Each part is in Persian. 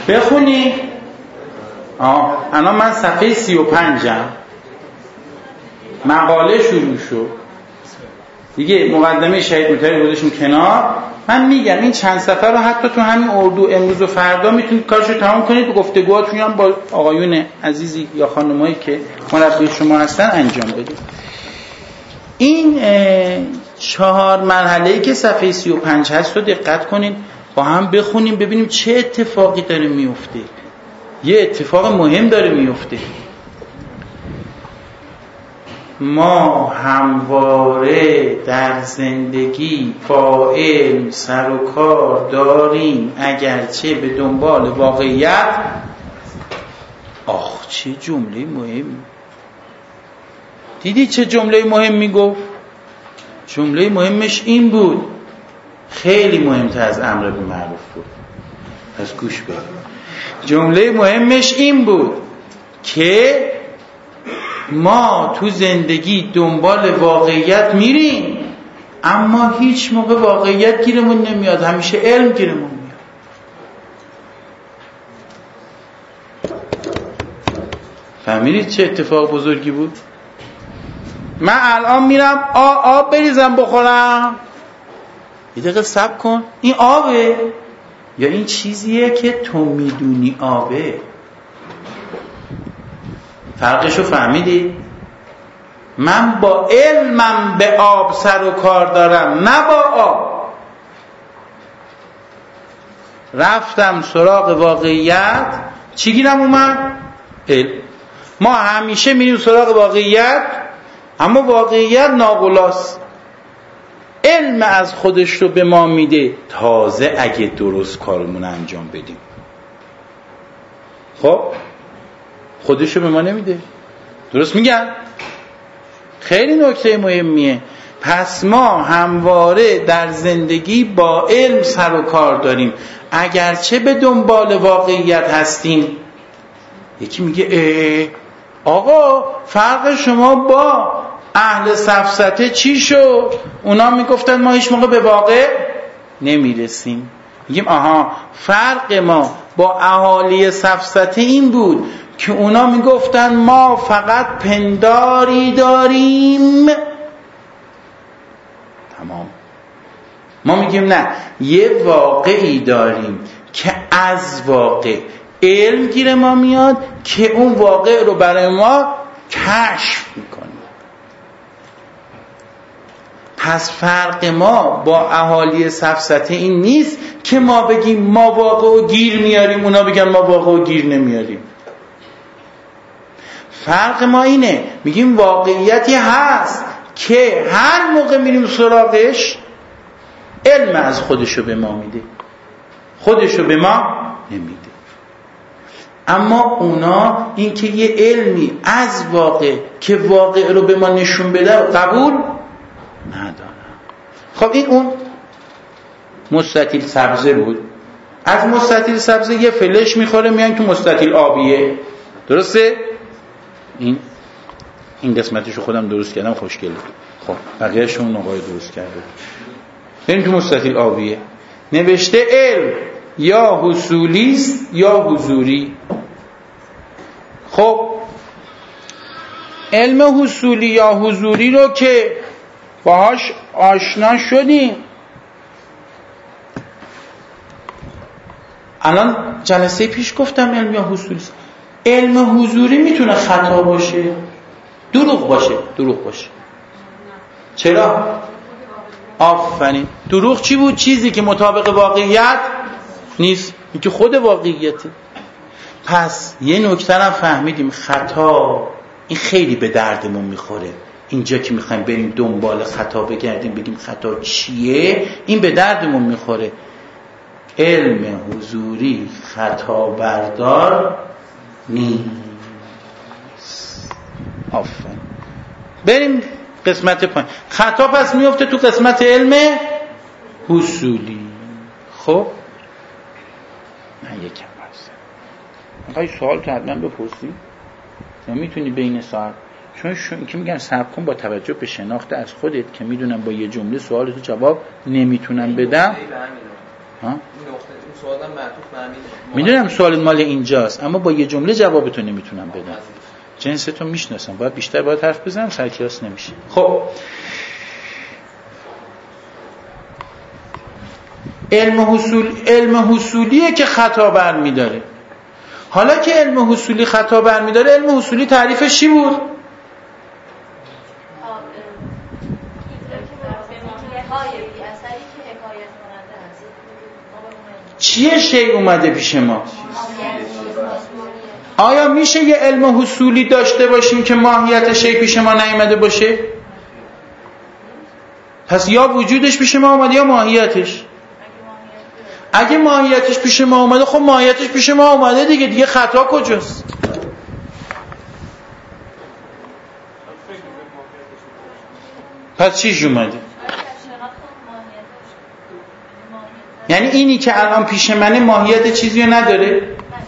بخونی. الان من صفحه 35م، مقاله شروع شد دیگه، مقدمه شهید مطهری گذاشتیم کنار. من میگم این چند صفحه رو حتی تو همین اردو امروز و فردا میتونید کارشو تمام کنید، گفته گوهاتون هم با آقایون عزیزی یا خانمایی که مربی شما هستن انجام بدید. این 4 مرحله‌ای که صفحه 35 هست رو دقت کنید، با هم بخونیم ببینیم چه اتفاقی داره میفته. یه اتفاق مهم داره میفته. ما همواره در زندگی با علم سر و کار داریم اگرچه به دنبال واقعیت. آخ چه جمله مهمی. دیدی چه جمله مهمی گفت؟ جمله مهمش این بود، خیلی مهمتر از امر بالمعروف بود. پس گوش بده. جمله مهمش این بود که ما تو زندگی دنبال واقعیت میریم اما هیچ موقع واقعیت گیرمون نمیاد، همیشه علم گیرمون میاد. فهمیدید چه اتفاق بزرگی بود؟ من الان میرم آب بریزم بخورم، یه دقیقه صبر کن، این آبه یا این چیزیه که تو میدونی آبه؟ فرقشو فهمیدی؟ من با علمم به آب سر و کار دارم، نه با آب. رفتم سراغ واقعیت، چی گیرم اومد؟ علم. ما همیشه میریم سراغ واقعیت اما واقعیت ناقلاست. علم از خودش رو به ما میده، تازه اگه درست کارمون انجام بدیم. خب خودش رو به ما نمیده. درست میگم؟ خیلی نکته مهمیه. پس ما همواره در زندگی با علم سر و کار داریم اگرچه به دنبال واقعیت هستیم. یکی میگه آقا فرق شما با اهل سفسطه چی شد؟ اونا میگفتن ما هیچ موقع به واقع نمیرسیم. میگیم آها، فرق ما با اهالی سفسطه این بود که اونا میگفتن ما فقط پنداری داریم. تمام. ما میگیم نه، یه واقعی داریم که از واقع علم گیر ما میاد که اون واقع رو برای ما کشف میکنه. پس فرق ما با اهالی سفسطه این نیست که ما بگیم ما واقع و گیر میاریم، اونا بگن ما واقع و گیر نمیاریم. فرق ما اینه، میگیم واقعیتی هست که هر موقع میریم سراغش علم از خودشو به ما میده، خودشو به ما نمیده. اما اونا این که یه علمی از واقع که واقع رو به ما نشون بده قبول ندارن. خب این اون مستطیل سبزه بود. از مستطیل سبزه یه فلش میخوره میان تو مستطیل آبیه. درسته؟ این قسمتشو خودم درست کردم، خوشگله. خب بقیه‌شو اون آقای درست کرده. بریم تو مستطیل آبیه. نوشته علم یا حصولی است یا حضوری. خب علم حصولی یا حضوری رو که باهاش آشنا شدیم، الان جلسه پیش گفتم علم یا حصولی است. علم حضوری میتونه خطا باشه، دروغ باشه. چرا؟ آفرین. دروغ چی بود؟ چیزی که مطابق واقعیت نیست، این که خود واقعیته. پس یه نکته هم فهمیدیم، خطا این خیلی به دردمون میخوره. اینجا که میخوایم بریم دنبال خطا بگردیم بگیم خطا چیه، این به دردمون میخوره. علم حضوری خطا بردار نیست. آفرین. بریم قسمت پایین. خطا پس میفته تو قسمت علم حصولی. خب من یکم برسم میخوای سوال تو حتما بپرسی، نمیتونی بین ساعت، چون که میگن صبر کن با توجه به شناخت از خودت که میدونم با یه جمله سوالتو جواب نمیتونم بدم. این سوالم معطوف به همین. میدونم سوال مال اینجاست، اما با یه جمله جوابتو نمیتونم بدم. جنستو میشناسم، باید بیشتر باید حرف بزنم، سر کلاس نمیشه. خب علم حصولیه که خطا برمیداره. حالا که علم حصولی خطا برمیداره، علم حصولی تعریفش چی بود؟ چیه شی اومده پیش ما؟ آیا میشه یه علم حصولی داشته باشیم که ماهیت شی پیش ما نیامده باشه؟ پس یا وجودش پیش ما اومده یا ماهیتش. اگه ماهیتش پیش ما اومده، خب ماهیتش پیش ما اومده دیگه خطا کجاست؟ پس چیش اومده؟ یعنی اینی که الان پیش منه ماهیت چیزی رو نداره؟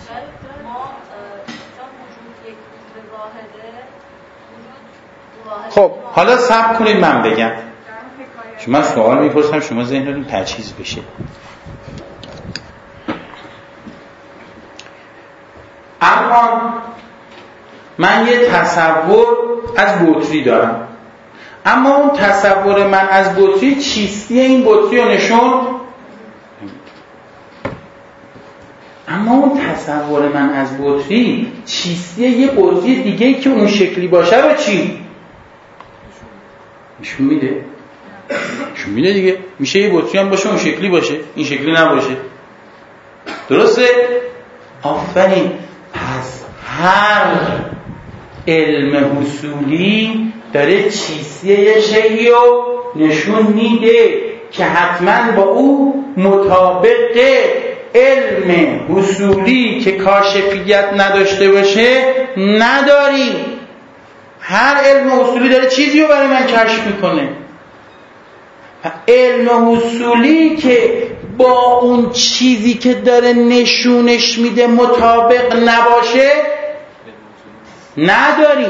خب حالا صبر کنید من بگم. شما سوال میپرسم شما ذهنتون تجهیز بشه. الان من یه تصور از بطری دارم، اما اون تصور من از بطری چیستی این بطری رو نشون، اما اون تصور من از بطری چیستی یه بطری دیگه که اون شکلی باشه رو چی؟ نشون میده. نشون میده دیگه. میشه یه بطری هم باشه اون شکلی باشه، این شکلی نباشه. درسته؟ آفرین. پس هر علم حصولی داره چیستی یه شیئی رو نشون میده که حتما با او مطابق علم حصولی که کاشفیت نداشته باشه نداریم. هر علم حصولی داره چیزی رو برای من کشف میکنه. علم حصولی که با اون چیزی که داره نشونش میده مطابق نباشه نداریم.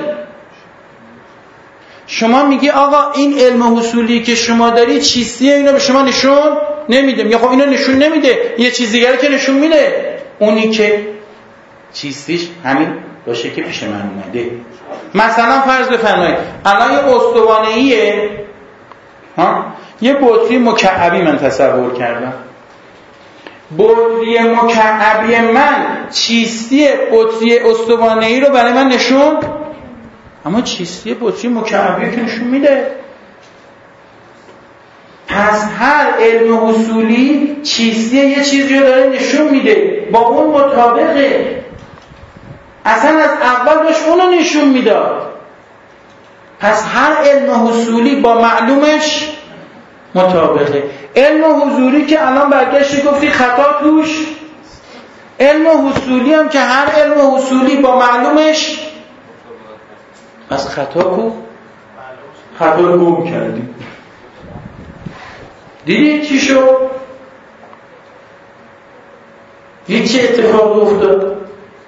شما میگی آقا این علم حصولی که شما داری چیستیه، اینو به شما نشون نمیده. میگه خب اینو نشون نمیده، یه چیز دیگه که نشون میده، اونی که چیستیش همین باشه که پیش من اومده. مثلا فرض بفرمایید الان یه استوانه‌ایه، یه بطری مکعبی من تصور کردم. بطری مکعبی من چیستی بطری استوانه‌ای رو برای من نشون، اما چیستی بطری مکعبی که نشون میده. پس هر علم حصولی چیستی یه چیزی رو داره نشون میده، با اون مطابقه. اصلا از اول داشت اونو نشون میداد. پس هر علم حصولی با معلومش مطابقه. علم حضوری که الان برگشتی گفتی خطا توش، علم حصولی هم که هر علم حصولی با معلومش، پس خطا کو؟ خطا رو گم کردیم. دیدی چی شد؟ دیدی چه اتفاق افتاد؟ این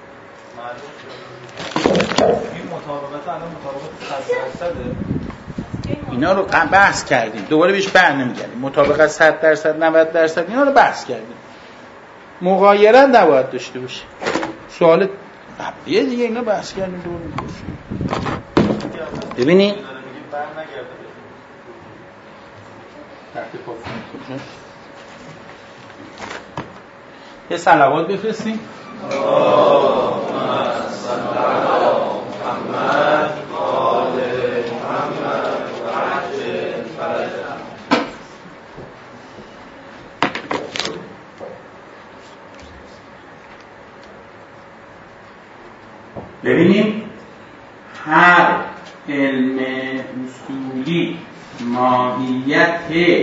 مطابقت الان مطابقت 100%. اینا رو بحث کردیم، دوباره بهش برنمیگردیم. مطابقت 100%، 90% اینا رو بحث کردیم. مغایرت نباید داشته باشه. سوال قبلیه دیگه، اینا بحث کردیم دوباره. ببینید یه صلوات بفرستیم. ببینیم هر علم اصولی ماهیت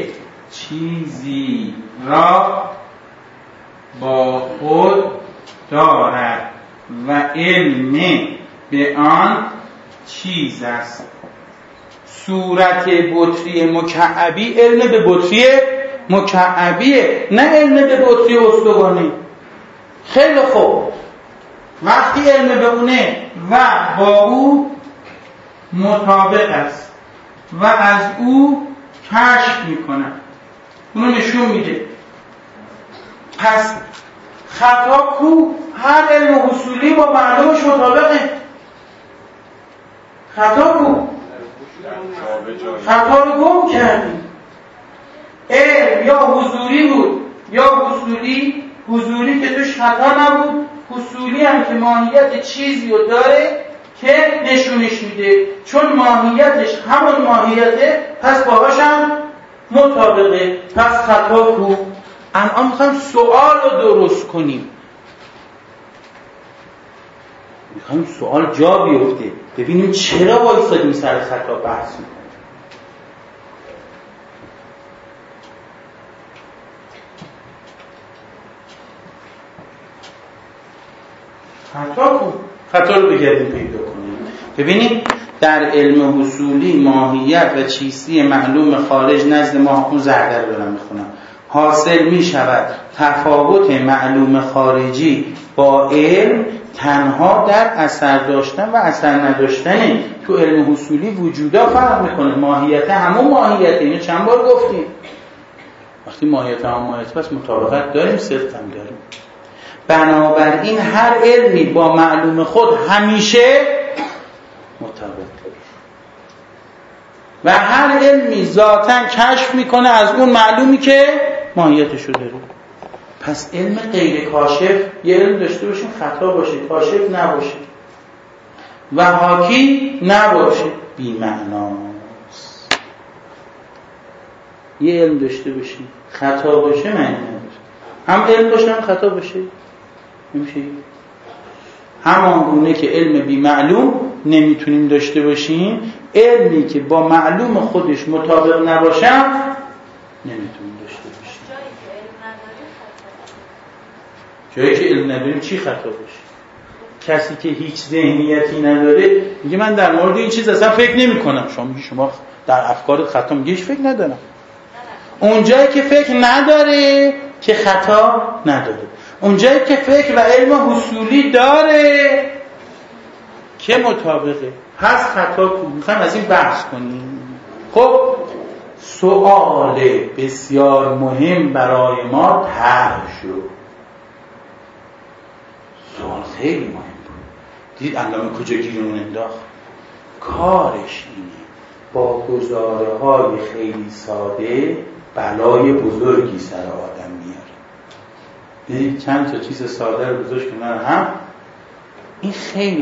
چیزی را با خود دارد و علم به آن چیز است. صورت بطری مکعبی علم به بطری مکعبیه، نه علم به بطری استوانه. خیلی خوب، وقتی علم به اونه و با او مطابق است و از او کشف میکنه، اونو نشون میده. پس خطا کو؟ هر علم اصولی با معلومش مطابقه. خطا کو؟ خطا رو گم کردیم. علم یا حضوری بود یا حضوری که توش خطا نبود، حصولی هم که ماهیت چیزی رو داره که نشونش میده، چون ماهیتش همون ماهیته پس باهاش هم مطابقه، پس خطا کو؟ الان میخوایم سوال رو درست کنیم، میخوایم سوال جا بیفته، ببینیم چرا وایسادیم سر خطا بحث میکنیم. خطا کو؟ خطا رو بگردیم پیدا کنیم. ببینیم در علم حصولی ماهیت و چیستی معلوم خارج نزد ما، اون زرده رو دارم میخونم، حاصل می شود تفاوت معلوم خارجی با علم تنها در اثر داشتن و اثر نداشتن. تو علم حصولی وجودا فرق میکنه، ماهیت همون ماهیت، اینو چند بار گفتیم. وقتی ماهیت همون ماهیت پس مطابقت داریم، صدق هم داریم. بنابراین هر علمی با معلوم خود همیشه مطابق و هر علمی ذاتاً کشف میکنه از اون معلومی که ماهیتشو داره. پس علم غیر کاشف یه علم داشته باشیم خطا باشه، کاشف نباشه و حاکی نباشه، بی معناست. یه علم داشته باشیم خطا باشه معنی نداره، هم علم باشه هم خطا باشه نمیشه. همان گونه که علم بی معلوم نمیتونیم داشته باشیم، علمی که با معلوم خودش مطابق نباشه نمیتونیم داشته باشیم. جایی که علم نداریم چی خطا باشه؟ کسی که هیچ ذهنیتی نداره میگه من در مورد این چیز اصلا فکر نمی کنم. شما میگی شما در افکارت خطا، میگه هیچ فکر ندارم. اونجایی که فکر نداره که خطا نداره، اونجایی که فکر و علم حصولی داره که مطابقه، پس خطا کو؟ میخوایم از این بحث کنیم. خب سوال بسیار مهم برای ما طرح شد. سوال خیلی مهم بود. دید علامه کجا گیرمون انداخت؟ کارش اینه با گزاره های خیلی ساده بلای بزرگی سر آدم میاره. دیدید چند تا چیز ساده رو گذاشت کنار هم. این خیلی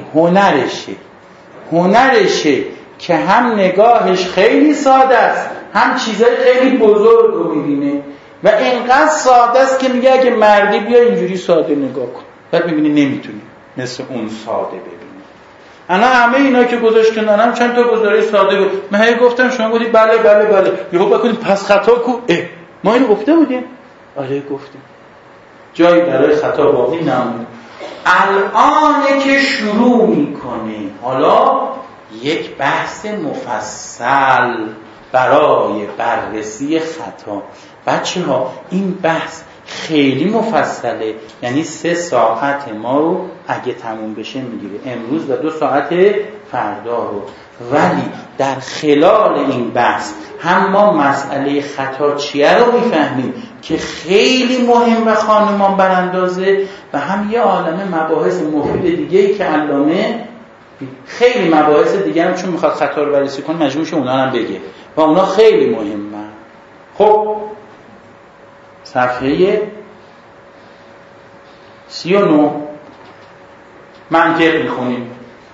هنرشه که هم نگاهش خیلی ساده است، هم چیزای خیلی بزرگ رو میبینه و اینقدر ساده است که میگه اگه مردی بیا اینجوری ساده نگاه کن، بعد میبینی نمیتونی مثل اون ساده ببینی. انا همه اینا که گذاشت کنار هم چند تا گزاره ساده بود. من گفتم شما گفتید بله یهو بکنید پس خطا کو؟ ما اینو گفته بودیم؟ آره گفتیم. جایی برای خطا باقی نمونه. الان که شروع میکنه حالا یک بحث مفصل برای بررسی خطا. بچه ها این بحث خیلی مفصله، یعنی 3 ساعت ما رو اگه تموم بشه میگیره، امروز و 2 ساعت فردا رو. ولی در خلال این بحث هم ما مسئله خطا چیه رو میفهمیم که خیلی مهم و خانمان براندازه، و هم یه عالمه مباحث مفید دیگه‌ای که علامه خیلی مباحث دیگه هم چون میخواد خطا رو بررسی کنه مجبورش اونا هم بگه و اونا خیلی مهمه. خب صفحه 39 منطق میخونیم.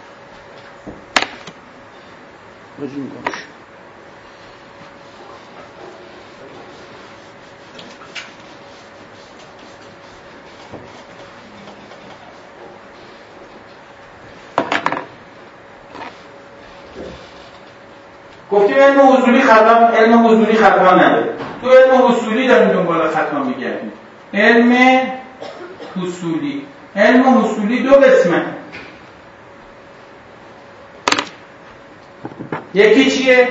گفتیم علم حصولی خطا نداره. تو علم حصولی داریم دنبال خطا میگردیم. علم حصولی 2 قسمه. یکی چیه؟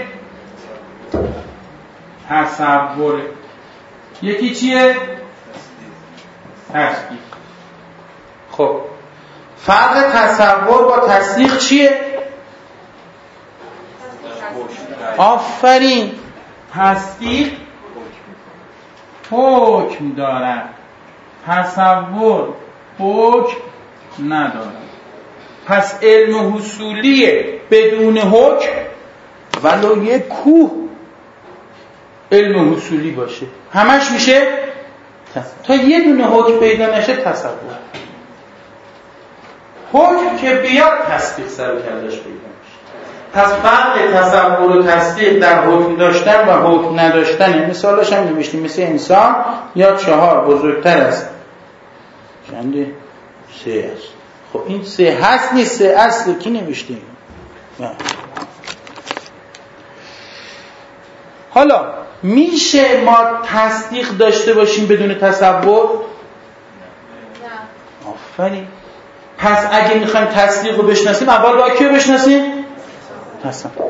تصوره. یکی چیه؟ تصدیق. خب فرق تصور با تصدیق چیه؟ آفرین. تصدیق حکم دارد، تصور حکم ندارد. پس علم حصولی بدون حکم ولو یک کوه علم حصولی باشه همش میشه تا یه دونه حکم پیدا نشه تصور. حکم که بیاد تصدیق سر و کلش پیدا میشه. پس فرق تصور و تصدیق در حکم داشتن و حکم نداشتن مثالش هم نوشتیم. مثل انسان یا 4 بزرگتر است چنده 3 است. خب این 3 هست نیست 3 اصل کی نوشتیم؟ حالا میشه ما تصدیق داشته باشیم بدون تصور؟ نه. آفرین. پس اگه میخوایم تصدیق رو بشناسیم اول باید کیو بشناسیم؟ تصور.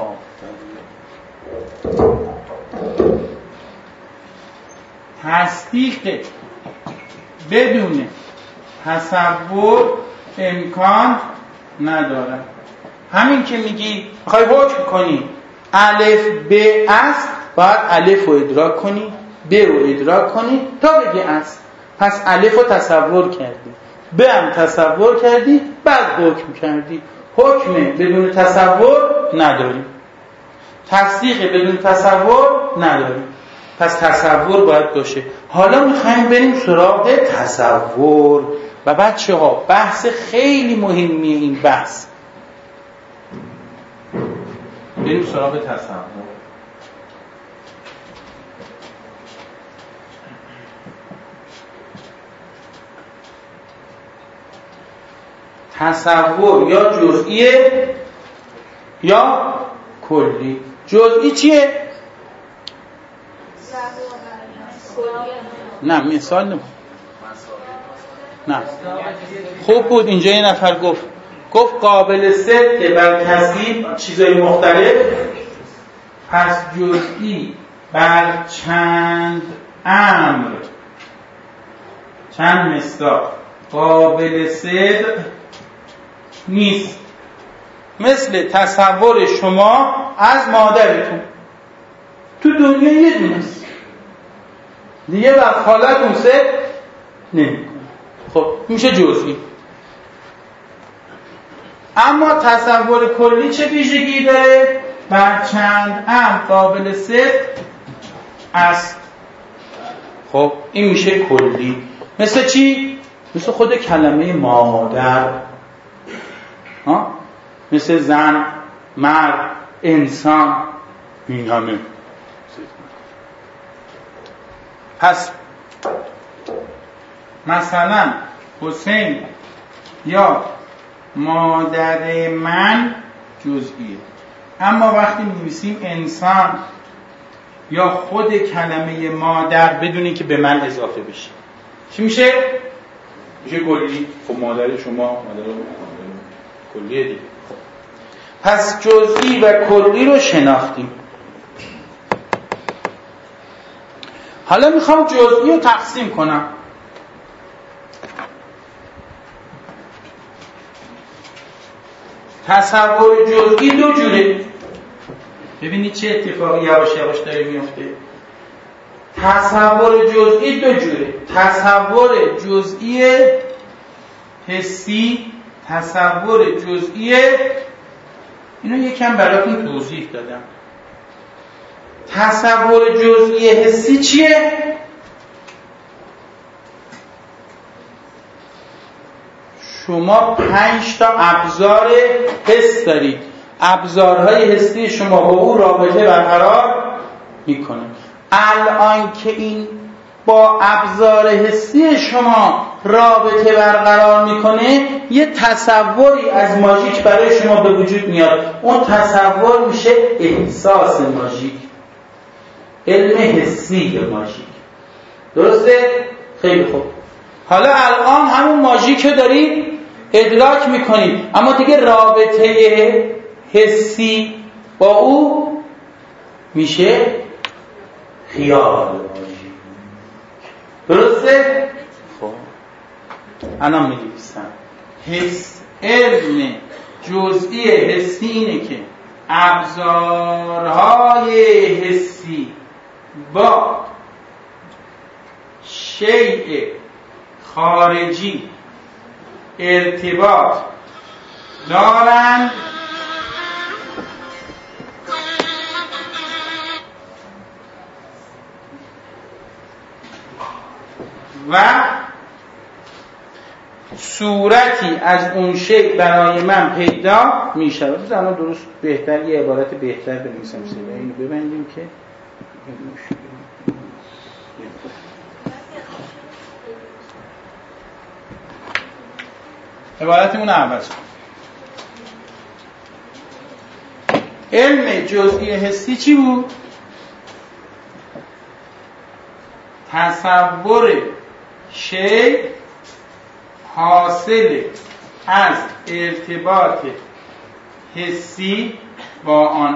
تصدیق بدون تصور امکان نداره. همین که میگی میخوای حکم کنی الف ب است باید الف رو ادراک کنی ب رو ادراک کنی تا بگی است. پس الف رو تصور کردی ب هم تصور کردی بعد حکم کردی. حکم بدون تصور نداری. تصدیق بدون تصور نداری. پس تصور باید باشه. حالا میخوایم بریم سراغ تصور و بچه ها بحث خیلی مهمیه این بحث. بریم سراغ تصور. تصور یا جزئیه یا کلی. جزئی چیه؟ نه مثال نمون. نه خوب بود اینجا یه نفر گفت قابل صدق بر کسب چیزای مختلف. پس جزئی بر چند امر چند مصداق قابل صدق نیست. مثل تصور شما از مادرتون تو دنیا یه دونه است دیگه بر خالتون صدق نمی‌کنه. خب میشه جزئی. اما تصور کلی چه ویژگی داره؟ بر چند امر قابل صدق است. خب این میشه کلی. مثل چی؟ مثل خود کلمه مادر، مثل زن، مرد، انسان، این همه. پس مثلا حسین یا مادر من جزئیه. اما وقتی می‌نویسیم انسان یا خود کلمه مادر بدون اینکه به من اضافه بشه چی میشه؟ میشه کلی. خب مادر شما مادر کلیه دیگه. پس جزئی و کلی رو شناختیم. حالا میخوام جزئی رو تقسیم کنم. تصور جزئی 2 جوره. ببینید چه اتفاقی یواش یواش داره میفته. تصور جزئی 2 جوره. تصور جزئی حسی، تصور جزئی اینو یکم براتون توضیح دادم. تصور جزئی حسی چیه؟ شما 5 تا ابزار حس دارید. ابزارهای حسی شما با او رابطه برقرار میکنه. الان که این با ابزار حسی شما رابطه برقرار میکنه یه تصوری از ماژیک برای شما به وجود میاد. اون تصور میشه احساس ماژیک، علم حسی ماژیک. درسته؟ خیلی خوب. حالا الان همون ماژیک رو دارید ادراک میکنید اما دیگه رابطه حسی با او میشه خیال ماژیک. درسته؟ خب الان می‌نویسم علم جزئی حسی اینه که ابزارهای حسی با شیء خارجی ارتباط دارند و صورتی از اون شی برای من پیدا می شود. بذار الان درست بهتر یه عبارت بهتر بنویسم اینو ببندیم که عبارتمون عوض کن. علم جزئی حسی چی بود؟ تصور شی حاصل از ارتباط حسی با آن.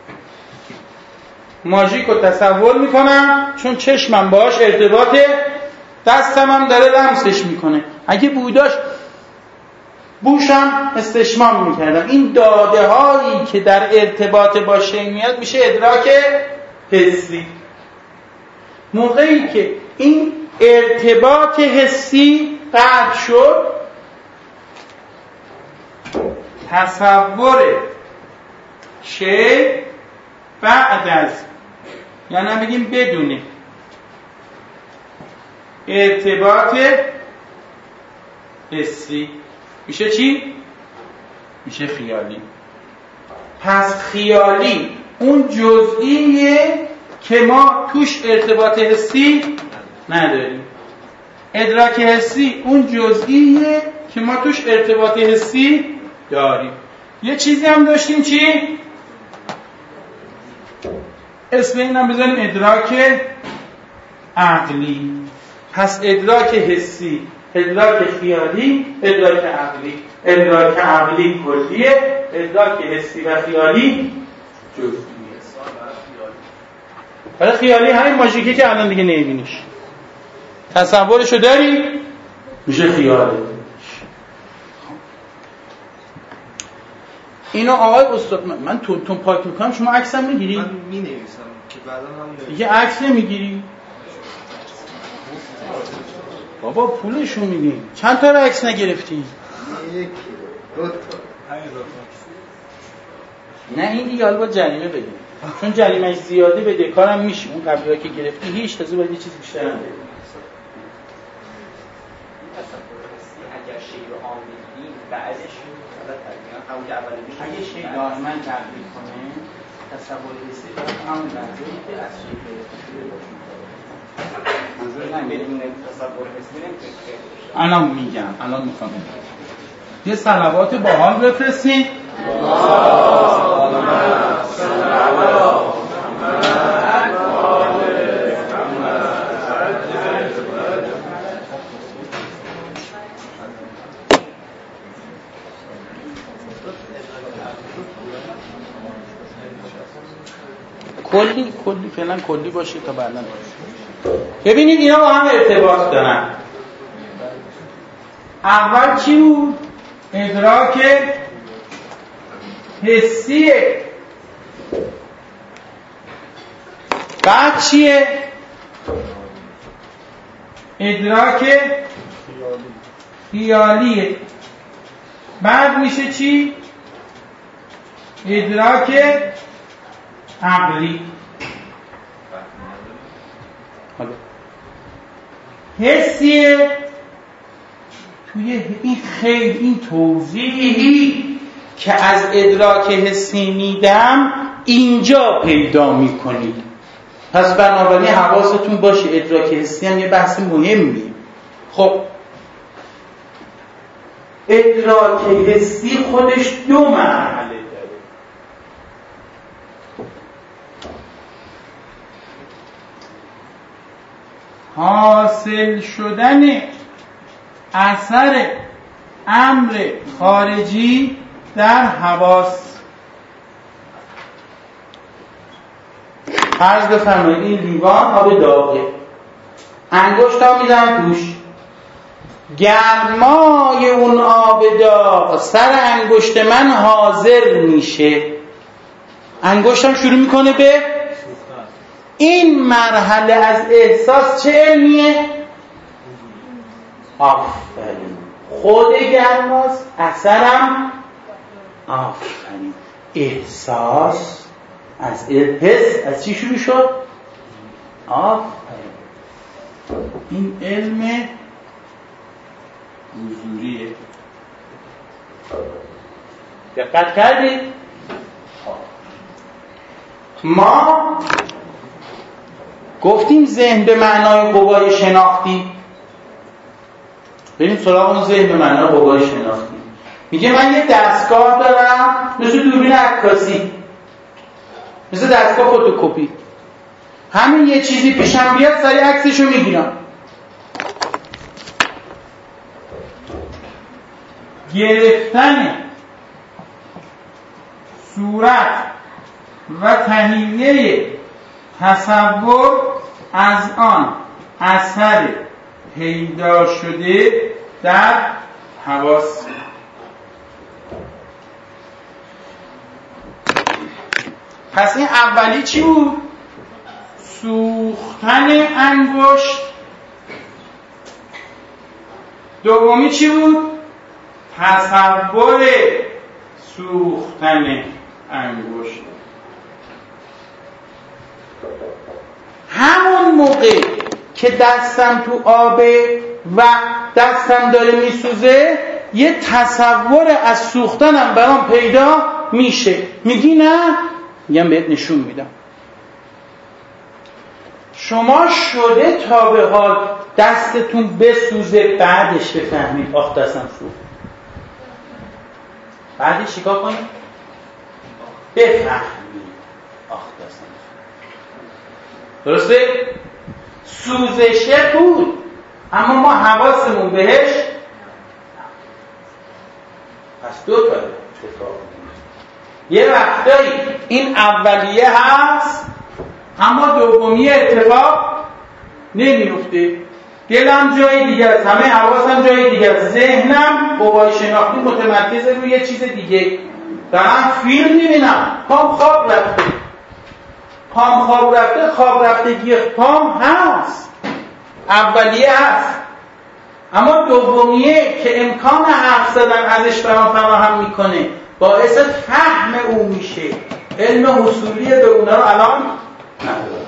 ماژیک رو تصور میکنم چون چشمم باهاش ارتباطه، دستم هم داره لمسش میکنه. اگه بوداش بوشم استشمام میکردم. این داده هایی که در ارتباط با شی میاد میشه ادراک حسی. موقعی که این ارتباط حسی قطع شد، تصور شی بعد از، یعنی بگیم بدون ارتباط حسی میشه چی؟ میشه خیالی. پس خیالی اون جزئیه که ما توش ارتباط حسی نداریم. ادراک حسی اون جزئیه که ما توش ارتباط حسی داریم. یه چیزی هم داشتیم چی؟ اسم این هم بذاریم ادراک عقلی. پس ادراک حسی، ادراک خیالی، ادراک عقلی. ادراک عقلی کلیه، ادراک حسی و خیالی جزئیه. برای خیالی همین ماژیکی که الان دیگه نمیبینیش، تصورشو داری میشه خیاله. اینو آقای استاد من تون پاک میکنم، شما عکسم میگیری؟ من مینویسم که بعدا هم دیگه عکس نمیگیری؟ بابا پولشو میدیم. چند تا عکس نگرفتی؟ یک دو تا. نه این دیگه حالا با جریمه بدیم، چون جریمه‌اش زیاده بده کارم میشه. اون قبلی‌ها که گرفتی هیچ، تازه باید یه چیز بیشتر هم بدیم. اگر شی رو آن بگیریم بعدش همون که اول میشه، اگه شی دائما تغییر کنه تصور حسی همون لحظه‌ای که از شی منظور من بدون تصور حسی نمیشه. الان میگم، الان میخوام یه صلوات باحال بفرستین. کلی فعلا کلی باشه تا بعدا. ببینید اینا با هم ارتباط دارن. اول چی بود؟ ادراک حسیه. بعد چیه؟ ادراک خیالیه. بعد میشه چی؟ ادراک عقلی. حسیه توی این توضیحی که از ادراک حسی میدم اینجا پیدا میکنید. پس بنابراین حواستون باشه ادراک حسی هم یه بحث مهمیه. خب ادراک حسی خودش دو مرحله داره. حاصل شدن اثر امر خارجی در حواس. فرض بفرمایید این لیوان آب داغه، انگشتم میدم توش، گرمای اون آب داغ سر انگشت من حاضر میشه، انگشتم شروع میکنه به این مرحله از احساس. چه علمیه؟ آفرین. خود گرماست، اثرم آفرین. احساس از حس از چی شروع شد؟ آفرین. این علم حضوریه. دقت کردید؟ ما گفتیم ذهن به معنای قوای شناختی. بریم سراغ اون ذهن به معنای قوای شناختی. میگه من یه دستگاه دارم مثل دوربین عکاسی، مثل دستگاه فتوکپی. همین یه چیزی پیشم بیاد سریع عکسشو میگیرم. گرفتن صورت و تهیه تصور از آن اثر پیدا شده در حواس. پس این اولی چی بود؟ سوختن انگشت. دومی چی بود؟ تصور سوختن انگشت. همون موقع که دستم تو آبه و دستم داره میسوزه یه تصور از سوختنم برام پیدا میشه. میگی نه؟ میگم بهت نشون میدم. شما شده تا به حال دستتون بسوزه بعدش بفهمید آخ دستم سوخت؟ بعدش چیکار کنید؟ بفهمید آخ دستم سوخت. درسته؟ سوزشه بود اما ما حواسمون بهش. پس دو تا اتفاق یه وقتایی این اولیه هست اما دومیه اتفاق نمیفته. دلم جای دیگه است، همه حواسم جای دیگه است، ذهنم قوای شناختی متمرکز روی یه چیز دیگه. دارم فیلم میبینم، پام خواب رفته. پام خواب رفته، خواب رفتگی پام هست، اولیه هست. اما دومیه که امکان حرف زدن ازش برام فراهم میکنه، باعث فهم او میشه. علم حصولی به اونا رو الان ندارم.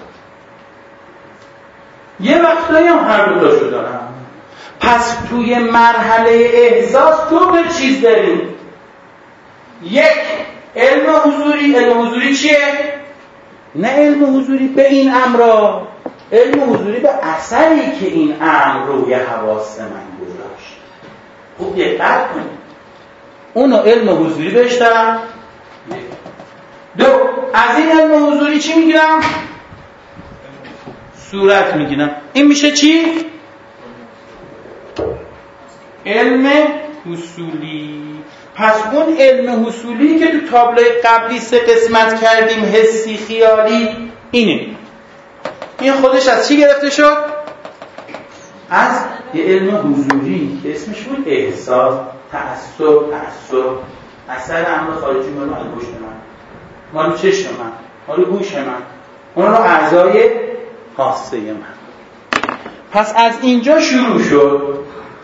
یه وقتایی هم هر دو تاشو دارم. پس توی مرحله احساس دو تا چیز داریم. یک علم حضوری. علم حضوری چیه؟ نه علم حضوری به این امر، علم حضوری به اثری که این امر روی حواس من گذاشت. خوب دقت کنید. اونو علم حضوری بهش دارم. دو، از این علم حضوری چی میگیرم؟ صورت میگیرم. این میشه چی؟ علم حصولی. پس اون علم حصولی که تو تابلوی قبلی 3 قسمت کردیم، حسی خیالی، اینه. این خودش از چی گرفته شد؟ از یه علم حضوری که اسمش بود احساس، تعصب، اثر امر خارجی مال انگشت من، مال چشم من، مال گوش من، اون رو اعضای خاصه من. پس از اینجا شروع شد.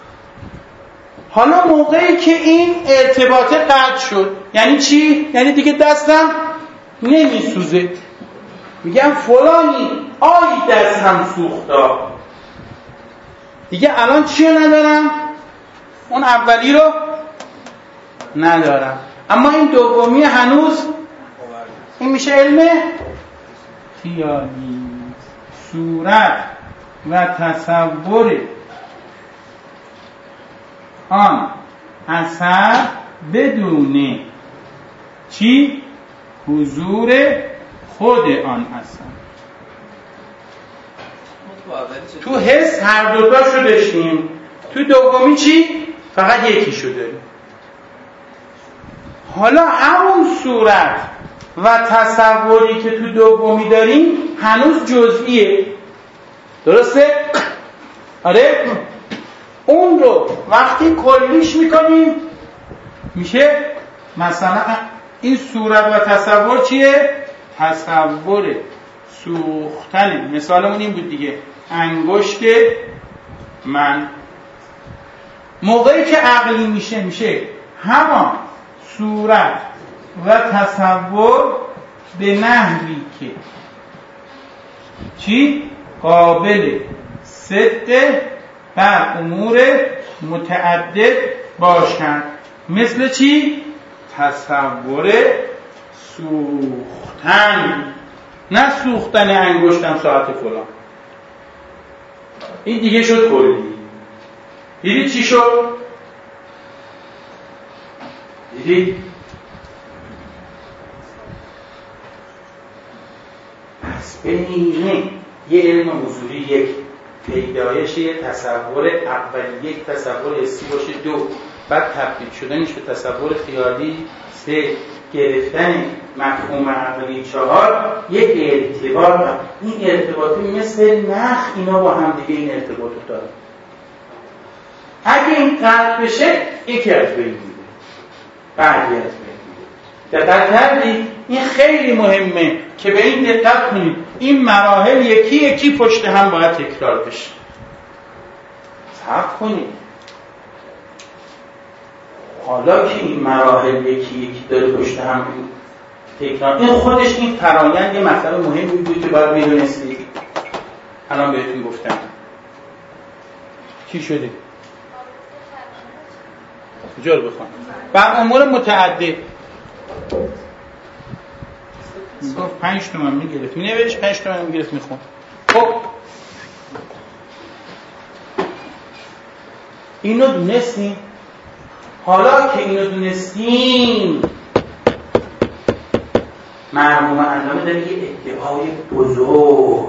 حالا موقعی که این ارتباط قطع شد، یعنی چی؟ یعنی دیگه دستم نمیسوزه. میگم فلانی آی دستم سوختا. دیگه الان چی رو ندارم؟ اون اولی رو ندارم. اما این دومی هنوز. این میشه علم خیالی. صورت و تصور آن اثر بدون چی؟ حضور خود آن اثر. تو حس هر دوتاشو داشتیم، تو دومی چی؟ فقط یکی شده. حالا همون صورت و تصوری که تو دومی داریم هنوز جزئیه. درسته؟ آره؟ اون رو وقتی کلیش میکنیم میشه مثلا این صورت و تصور چیه؟ تصور سوختن. مثالمون این بود دیگه، انگشت من. موقعی که عقلی میشه همان صورت و تصور به نحوی که چی؟ قابل صدق بر امور متعدد باشند. مثل چی؟ تصور سوختن، نه سوختن انگشتم ساعت فلان. این دیگه شد کلی. دیدی چی شد؟ دیدی؟ پس ببینید یه علم حضوری یک پیدایش یه تصور اولی، یک تصور حسی باشه، 2 بعد تبدیل شدنش به تصور خیالی، 3 گرفتن مفهوم عقلی، 4 یک ارتباط. این ارتباطی مثل نخ اینا با هم دیگه این ارتباط داره. اگه این قطع بشه یکی از بین میره، بعدی از بین میره. دقت کردید؟ این خیلی مهمه که به این دقت کنید. این مراحل یکی یکی پشت هم باید تکرار بشه. صبر کنید. حالا که این مراحل یکی یکی داره پشت هم تکرار، این خودش این فرآیند یه مسئله مهمی بود که باید میدونستید. الان بهتون گفتم چی شده؟ کجا رو بخوام؟ بر امور متعدد 5 تومن میگرفت، مینوشت 5 تومن میگرفت میخون. خب اینو دونستیم. حالا که اینو دونستیم مرحوم علامه داره یه ادعای بزرگ.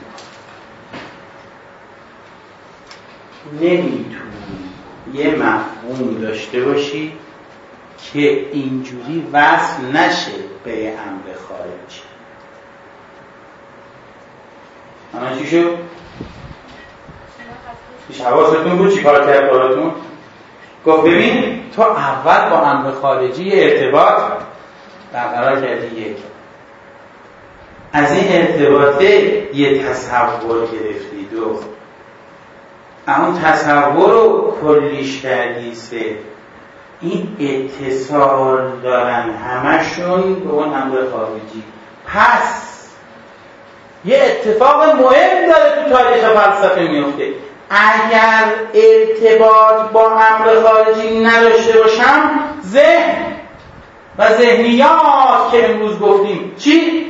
نمیتونی یه مفهوم داشته باشی که اینجوری وصل نشه به امر خارجی. اما چی شد؟ پیش حواستون بود چی کار کرد براتون؟ گفت ببین تو اول با امر خارجی ارتباط برقرار کردی، یک از این ارتباطه یه تصور گرفتی، 2 اون تصور رو کلیش کردی، 3 این اتصال دارن همشون به اون امر خارجی. پس یه اتفاق مهم داره تو تاریخ فلسفه میفته. اگر ارتباط با امر خارجی نداشته باشم، ذهن و ذهنیات که امروز گفتیم چی؟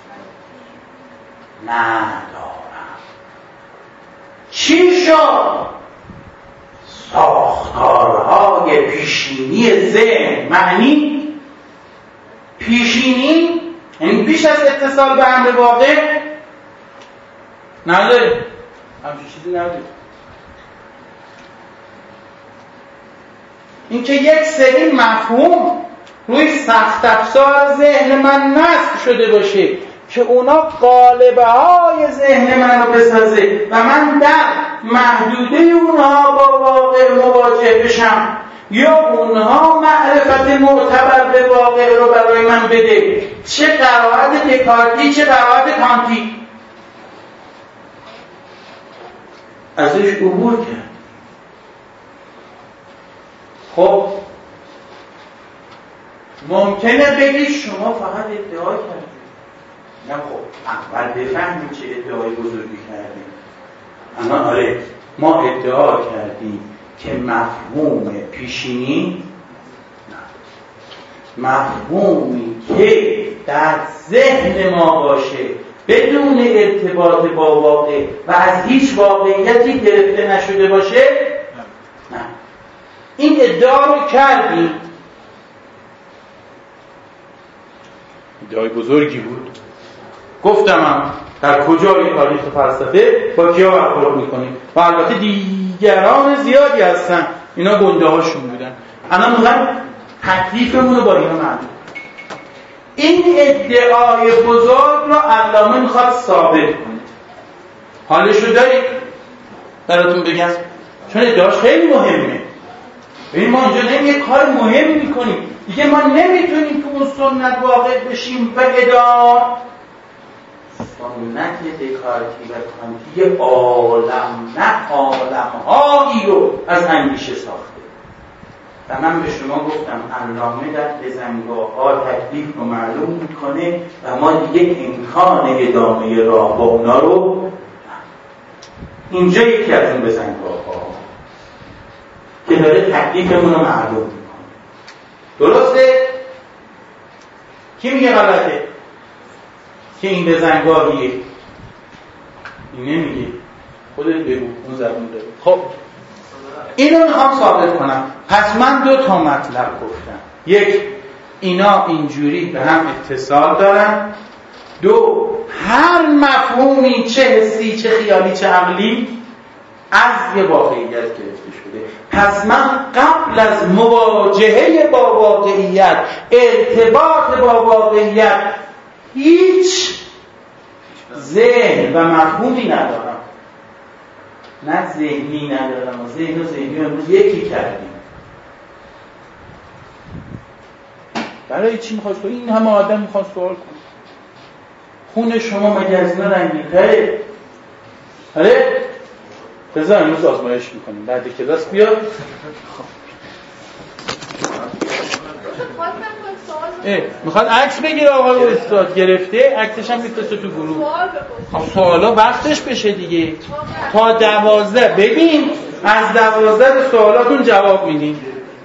ندارم. چی شد؟ ساختارهای پیشینی ذهن. معنی پیشینی یعنی پیش از اتصال به امر واقع نداره. همچون چیزی نداره. این که یک سری مفهوم روی سخت افزار ذهن من نصب شده باشه که اونا قالبه های ذهن من رو بسازه و من در محدوده اونها با واقع مواجه بشم، یا اونها معرفت معتبر به واقع رو برای من بده، چه قرائت دکارتی چه قرائت کانتی، ازش عبور کرد. خب ممکنه بگید شما فقط ادعا کردید. نه خب اول بفهمیم چه ادعای بزرگی کردیم. اما آره ما ادعا کردیم که مفهوم پیشینی نه، مفهومی که در ذهن ما باشه بدون ارتباط با واقع و از هیچ واقعیتی گرفته نشده باشه نه. این ادعا رو کردیم. ادعای بزرگی بود. گفتم در کجای تاریخ فلسفه با کیا برخورد میکنیم و البته دیگران زیادی هستن، اینا گنده هاشون بودن. الان میخوایم تکلیفمون رو با اینا معلوم. این ادعای بزرگ رو علامه میخواد ثابت کنه. حالش رو دارید براتون بگم، چون ادعاش خیلی مهمه. ببین ما اینجا یه کار مهمی میکنیم دیگه، ما نمیتونیم تو اون سنت واقع بشیم و ادعا سنت دکارتی و کانتی عالم نه عالمهایی رو از اندیشه ساخته. و من به شما گفتم علامه در بزنگاه‌ها تکلیف رو معلوم میکنه و ما دیگه امکان ادامه راه با اونا رو اینجا یکی از اون بزنگاه‌ها که داره تکلیفمون رو معلوم میکنه. درسته؟ کی میگه غلطه؟ که این بزنگاهیه؟ این نمیگه، خودت بگو، اون زبون داره. خب اینو میخوام ثابت کنم. پس من 2 مطلب گفتم. 1 اینا اینجوری به هم اتصال دارن. 2 هر مفهومی چه حسی چه خیالی چه عقلی از یه واقعیت گرفته شده. پس من قبل از مواجهه با واقعیت، ارتباط با واقعیت، هیچ ذهن و مفهومی ندارم. نه ذهنی ندارم و ذهن و ذهنی امروز یکی کردیم. برای چی میخواست تو این همه آدم میخواست سوال کنه؟ خون شما مگه از اینا رنگین‌تره؟ آره؟ بذار امروز آزمایش میکنیم بعد کلاس بیاد. میخواد عکس بگیره آقای استاد، گرفته عکسش هم میفرسته تو گروه. سوالا وقتش بشه دیگه. تا 12 ببین از 12 به سوالاتون جواب میدین.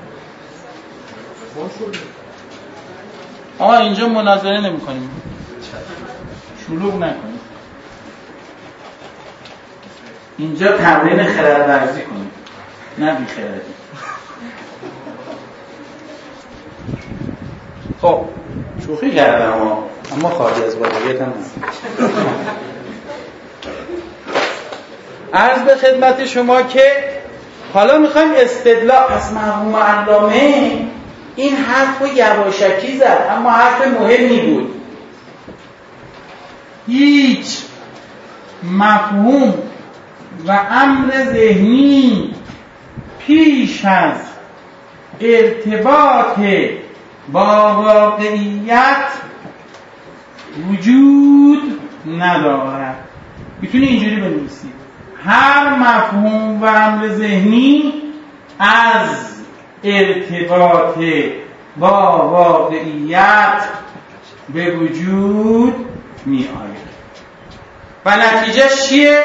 آقا اینجا مناظره نمی‌کنیم، شلوغ نکنیم، اینجا تمرین خردورزی کنیم، نه بی خردی. خب شوخی کردم اما خارج از واقعیت هم عرض به خدمت شما که حالا میخوایم استدلال. پس مرحوم علامه این حرف رو یواشکی زد اما حرف مهمی بود. هیچ مفهوم و امر ذهنی پیش از ارتباط با واقعیت وجود ندارد. میتونی اینجوری بنویسید: هر مفهوم و امر ذهنی از ارتباط با واقعیت به وجود می آید. و نتیجه چیه؟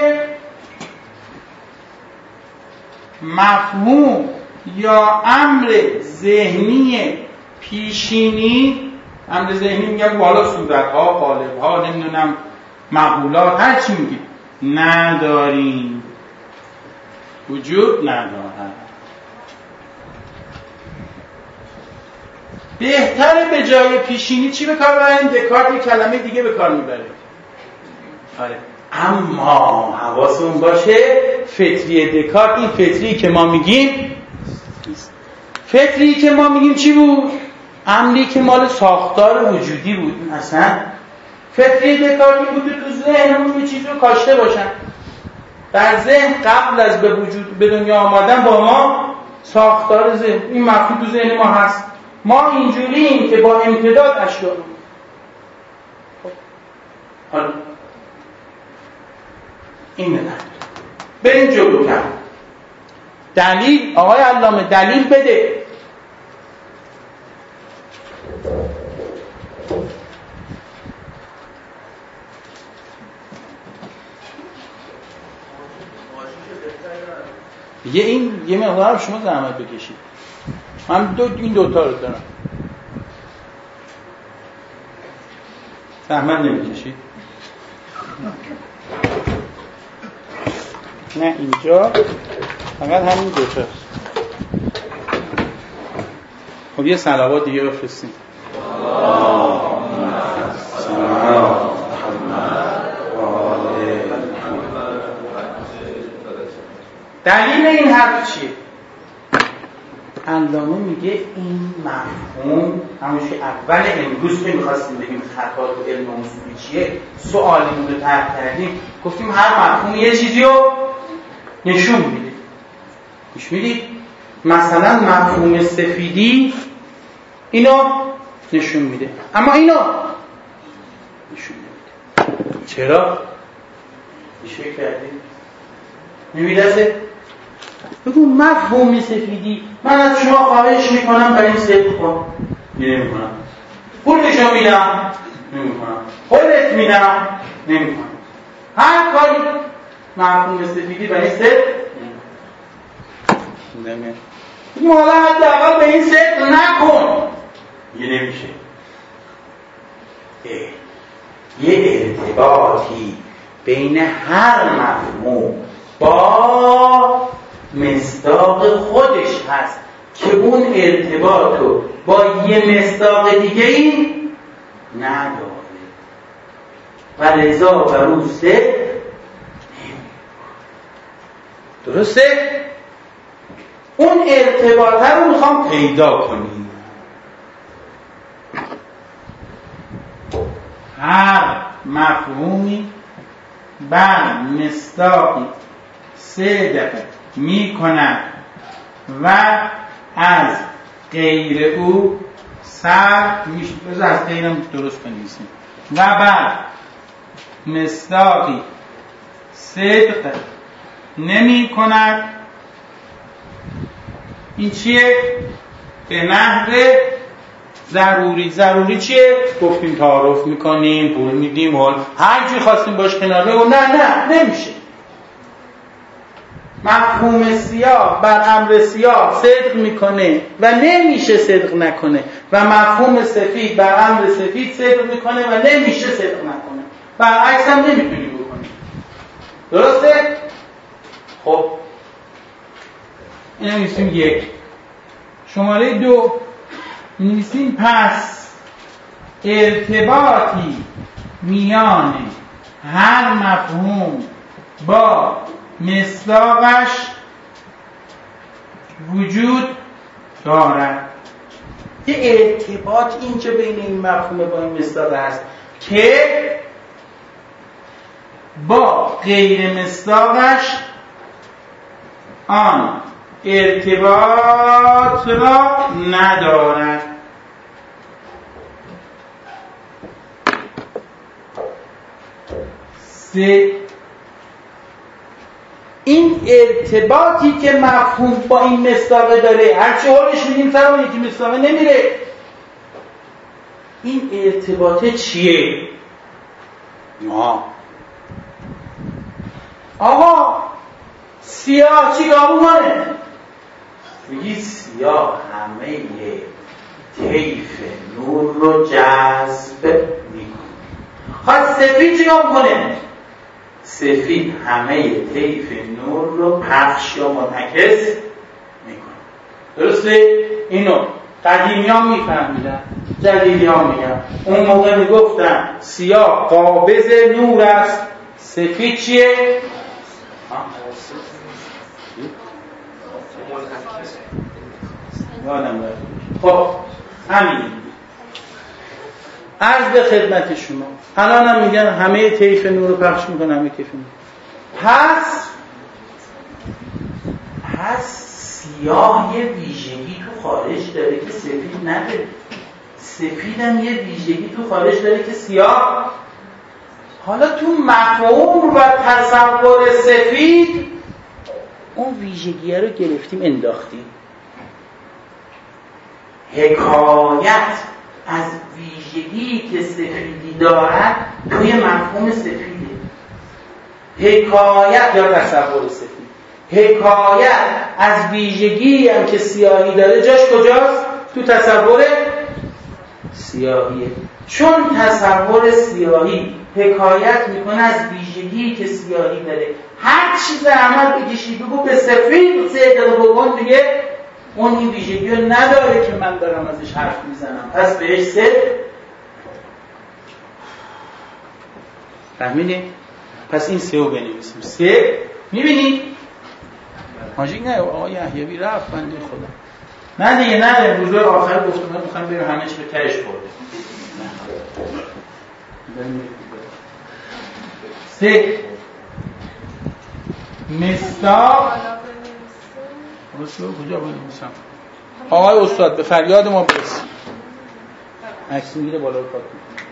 مفهوم یا امر ذهنی پیشینی، امر ذهنی میگم بالا صورت‌ها، قالب‌ها، نمیدونم مقولات، هر چی میگید، نداریم، وجود ندارد. بهتره به جای پیشینی چی به کار ببریم؟ دکارت یک کلمه دیگه به کار میبره. آره. اما حواسمون باشه فطری دکارت، این فطری که ما میگیم، فطری که ما میگیم چی بود؟ عملی که مال ساختار وجودی بود. اصلا فطری دکارت این بود تو ذهنمون یه چیزی رو کاشته باشن. در ذهن قبل از به وجود به دنیا آمدن با ما ساختار ذهن، این مفهوم تو ذهن ما هست. ما اینجوریم که با امتداد اشیا رو حالا این نه. بریم جلوتر. دلیل آقای علامه دلیل بده. یه مقدار شما زحمت بکشید. من این دوتا رو دارم. زحمت نمیکشید؟ نه اینجا فقط همین دوتاست. خب یه صلوات دیگه بفرستیم. دلیل این حرف چیه؟ علامه میگه این مفهوم همونش اول امروز که میخواستیم بگیم خطا تو علم اصولی چیه، سوالیمون رو طرح کردیم، گفتیم هر مفهوم یه چیزی رو نشون میده. گوش میدید؟ مثلا مفهوم سفیدی اینو نشون میده، اما اینو نشون نمیده. چرا؟ ایشه کردیم؟ میبیدسته؟ بگو مفهوم سفیدی من از شما خواهش میکنم برای این صدق کن. نمیکنم. پولشو میدم. نمیکنم. خودت میدم. نمیکنم. هر کاری مفهوم سفیدی برای این صدق نمیکنم. حالا حداقل به این صدق نکن. یه نمیشه. یه ارتباطی بین هر مفهوم با مصداق خودش هست که اون ارتباط رو با یه مصداق دیگه ای نداره و لذا بر او صدق نمی‌کنه. درسته؟ اون ارتباطه رو میخوام پیدا کنیم. هر مفهومی بر مصداقی صدق می کند و از غیر او صرف می شود. بذار از غیرم درست بنویسیم. و بر مصداقی صدق نمی کند. این چیه؟ به نحو ضروری. ضروری چیه؟ گفتیم تعارف میکنیم، پول میدیم، هر چی خواستیم باش کنار بگو نه نمیشه. مفهوم سیاه بر امر سیاه صدق میکنه و نمیشه صدق نکنه و مفهوم سفید بر امر سفید صدق میکنه و نمیشه صدق نکنه. برعکس هم نمیتونی بکنی. درسته؟ خب این می‌نویسیم 1. شماره 2 می‌نویسیم پس ارتباطی میان هر مفهوم با مصداقش وجود دارد. یه ارتباط اینجا بین این مفهوم با این مصداق هست که با غیر مصداقش آن ارتباط را ندارد. این ارتباطی که مفهوم با این مصداق داره هرچی حالش میدیم سر اون یکی مصداق نمیره. این ارتباطه چیه؟ آقا سیاه چی کار میکنه؟ میگی سیاه همه طیف نور رو جذب میکنه. خواهد سفید چی کار میکنه؟ سفید همه طیف نور رو پخش یا منعکس میکنه. درسته؟ اینو قدیمی ها میفهمیدن، جدیدی ها میگن. اون موقع میگفتن سیاه قابض نور است، سفید چیه؟ خب همین عرض به خدمت شما. الان هم میگن همه طیف نور رو پخش میکنه، همه طیف نور. پس سیاه یه ویژگی تو خارج داره که سفید نداره. سفید هم یه ویژگی تو خارج داره که سیاه. حالا تو مفهوم و تصور سفید اون ویژگی رو گرفتیم انداختیم. حکایت از ویژگی که سفیدی دارد توی مفهوم سفیده. حکایت یا تصور سفید. حکایت از ویژگی هم که سیاهی داره جاش کجاست؟ تو تصور سیاهیه. چون تصور سیاهی حکایت میکنه از ویژگی که سیاهی داره. هر چیز زحمت بکشی بگو به سفید صدق بکن دیگه اون این ویژگی رو نداره که من دارم ازش حرف میزنم. پس بهش صدق. فهمیدی؟ پس این 3 رو بنویسیم. 3 میبینی؟ ماجیک نه آقای یحیوی رفت بنده خدا. نه دیگه نه روزهای آخر گفتم من میخوام بریم همه چی به تهش برده. 3 مصداق کجا بنویسم؟ آقای استاد به فریاد ما برسید. عکس میگیره بالا رو پاک میکنه.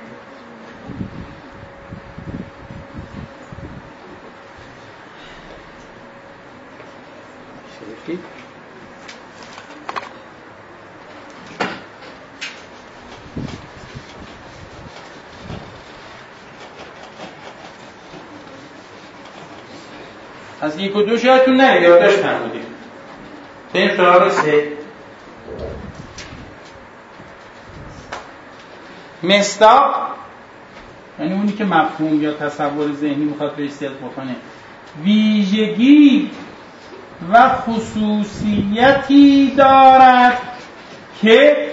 از 1 و 2 یادتون نره، یادداشت فرمودید. بریم سراغ 3. مصداق یعنی اونی که مفهوم یا تصور ذهنی میخواد بهش صدق بکنه، ویژگی و خصوصیتی دارد که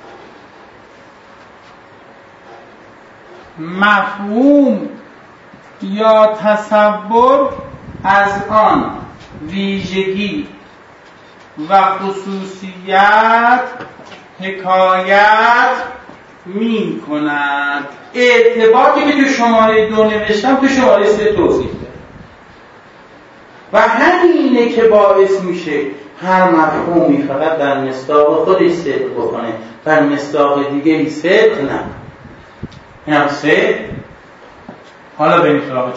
مفهوم یا تصور از آن ویژگی و خصوصیت حکایت می کند. ارتباطی که تو شماره 2 نوشتم تو شماره 3 توضیح ده و همینه که باعث میشه هر مفهومی فقط در مصداق خودش صدق بکنه، در مصداق دیگه صدق نه. این هم 3. حالا بریم سراغ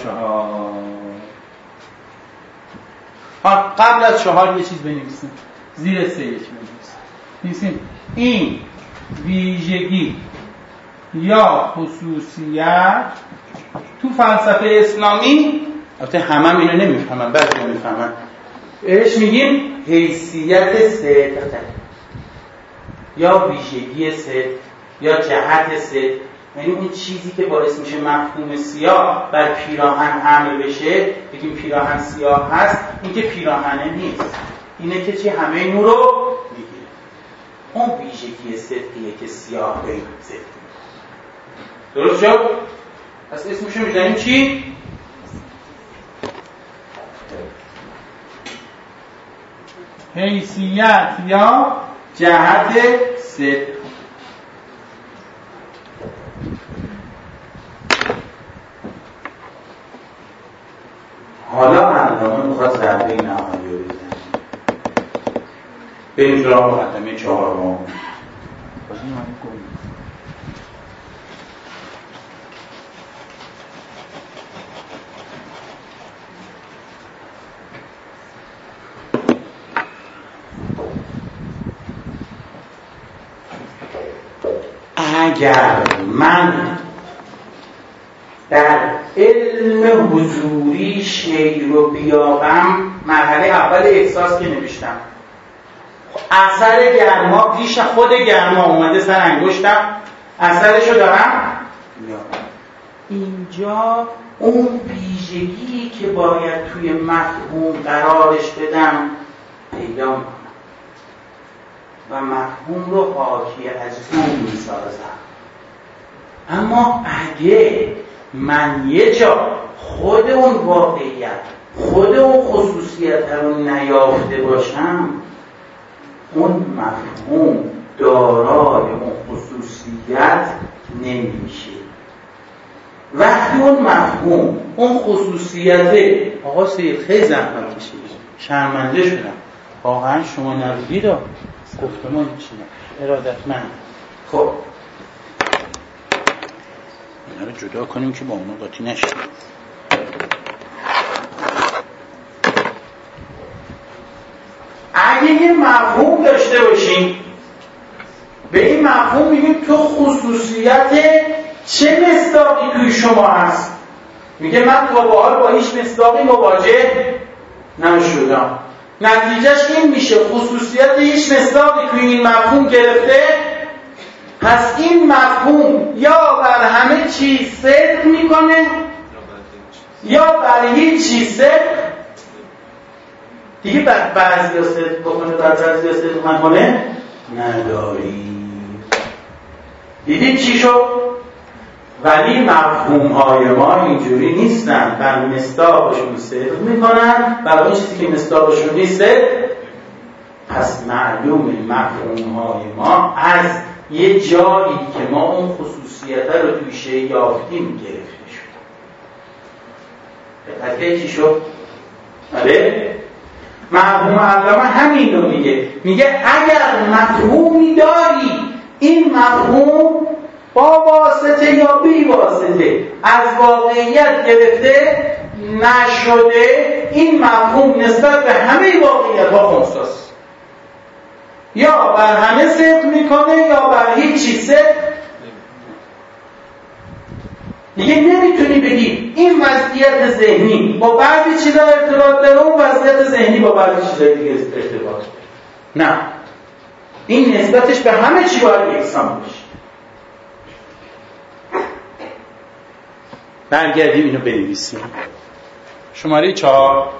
4. قبل از 4 یه چیز بنویسیم، زیر 3 یه چیز بنویسیم. این ویژگی یا خصوصیت تو فلسفه اسلامی، البته همه اینو نمیفهمن، بعضی میفهمن، بهش میگیم حیثیت صدق یا ویژگی صدق یا جهت صدق. یعنی اون چیزی که باعث میشه مفهوم سیاه بر پیراهن حمل بشه، بگیم پیراهن سیاه هست، این که پیراهنه نیست، اینه که چی همه نور رو میگیره. اون ویژگی صدقیه که سیاه به این صدق. درست شد؟ پس اسمشو میذاریم چی؟ حیثیت یا جهت صدق. حالا علامه میخواد ضربه نهایی رو بزنیم. بریم سراغ مقدمه 4. اگر من در علم حضوری شی رو بیابم، مرحله اول احساس که نوشتم، اثر گرما پیش خود گرما اومده سر انگشتم، اثرشو دارم بیابم. اینجا اون ویژگی که باید توی مفهوم قرارش بدم پیدا میکنم و مفهوم رو حاکی از اون میسازم. اما اگه من یه جا خود اون واقعیت، خود اون خصوصیت رو نیافته باشم، اون مفهوم دارای اون خصوصیت نمیشه. وقتی اون مفهوم، اون خصوصیت، آقا سید خیلی زحمت کشید، شرمنده شدم، واقعا شما نروید و گفتمان چی ارادتمند. خب اینا رو جدا کنیم که با اونا قاطی نشیم. اگه یه مفهوم داشته باشیم، به این مفهوم میگیم تو خصوصیت چه مصداقی توی شما هست. میگه من تا به حال با هیچ مصداقی مواجه نشدم. نتیجهش این میشه خصوصیت هیچ مصداقی توی این مفهوم گرفته، پس این مفهوم یا بر همه چیز صدق میکنه یا بر هیچ چیز صدق دیگه. بر بعضی ها صدق بکنه، بر بعضی ها صدق نکنه نداری. دیدید چی شد؟ ولی مفهوم‌های ما اینجوری نیستن، بر مصداقشون صدق میکنن، برای اون چیزی که مصداقشون نیست. پس معلومه مفهوم‌های ما از یه جایی که ما اون خصوصیت رو توی شی یافتیم گرفته شد. دقیقه چی شد؟ آره؟ مفهوم علامه همین رو میگه اگر مفهومی داری، این مفهوم با واسطه یا بی واسطه از واقعیت گرفته نشده، این مفهوم نسبت به همه واقعیت ها خنثیست، یا بر همه صدق میکنه یا بر هیچ چیز صدق دیگه نمیتونی بگی این وضعیت ذهنی با بعضی چیزا ارتباط داره، اون وضعیت ذهنی با بعضی چیزای دیگه ارتباط داره. نه، این نسبتش به همه چی باید یکسان باشه. برگردیم اینو بنویسیم. شماره 4.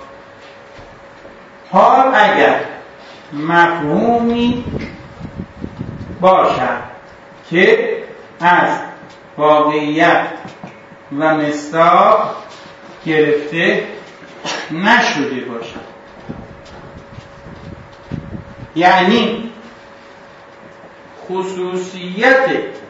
حال اگر مفهومی باشد که از واقعیت و مصداق گرفته نشده باشد، یعنی خصوصیت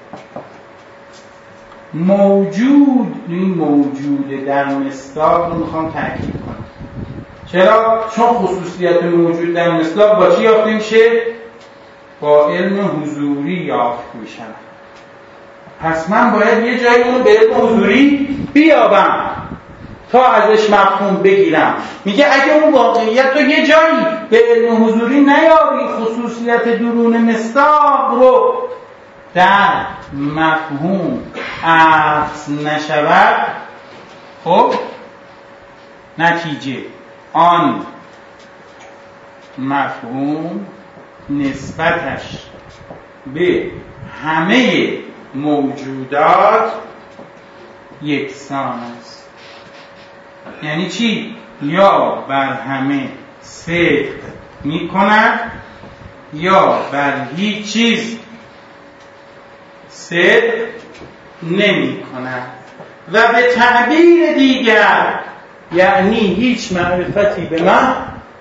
موجود در مصداق رو میخوام تأکید کنم. چرا؟ چون خصوصیت موجود در مصداق با چی یافته میشه؟ با علم حضوری یافت میشن. پس من باید یه جایی اونو به علم حضوری بیابم تا ازش مفهوم بگیرم. میگه اگه اون واقعیت رو یه جایی به علم حضوری نیابی، خصوصیت درون مصداق رو در مفهوم عکس نشود، خب نتیجه آن مفهوم نسبتش به همه موجودات یکسان است. یعنی چی؟ یا بر همه صدق می کند یا بر هیچ چیز صدق نمی کند. و به تعبیر دیگر یعنی هیچ معرفتی به من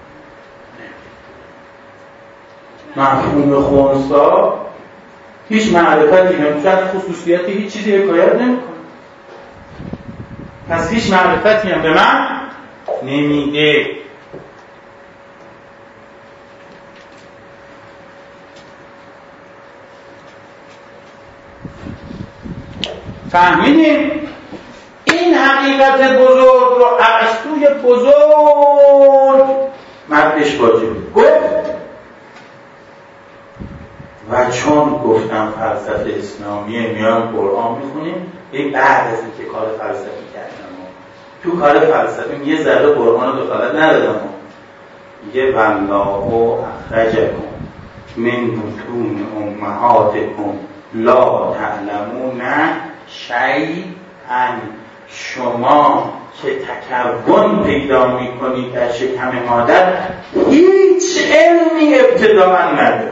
مفهوم خنثی هیچ معرفتی نمی‌کند، خصوصیتی هیچ چیزی حکایت نمی‌کنه. پس هیچ معرفتی هم به من نمیده. فهمیدیم؟ این حقیقت بزرگ رو ارسطوی بزرگ مدش واجب گفت و چون گفتم فلسفه اسلامیه میان قرآن میخونیم، بعد از اینکه کار فلسفی کردم تو کار فلسفی یه ذره قرآن رو دخالت ندادم، میگه والله اخرجکم من بطون امهاتکم لا تعلمون شیئا، شما که تکون پیدا میکنید در شکم مادر هیچ علمی ابتداء نداره.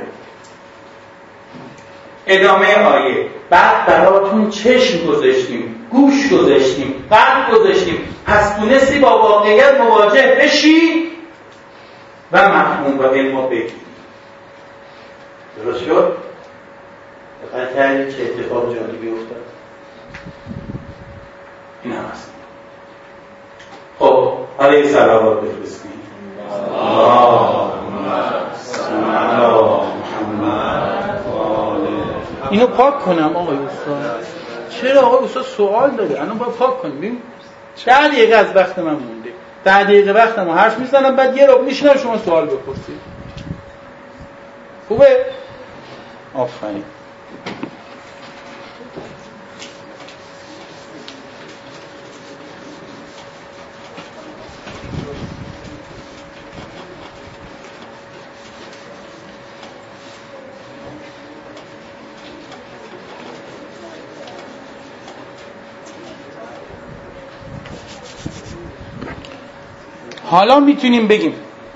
ادامه آیه، بعد براتون چشم گذاشتیم، گوش گذاشتیم، قلب گذاشتیم، پس تونستی با واقعیت مواجه بشی و مفهوم و علم رو بگیری. درست شد؟ دقیق کردید چه اتفاق جالبی افتاد؟ این هم هست. خب حالا یه صلوات بفرستیم. اینو پاک کنم آقای استاد. چرا آقای استاد سوال داره؟ الان باید پاک کنیم. ببین 10 دقیقه از وقت من مونده. 10 دقیقه وقتمو حرف میزنم، بعد یه رو میشینم شما سوال بپرسید. خوبه؟ آفرین. حالا میتونیم بگیم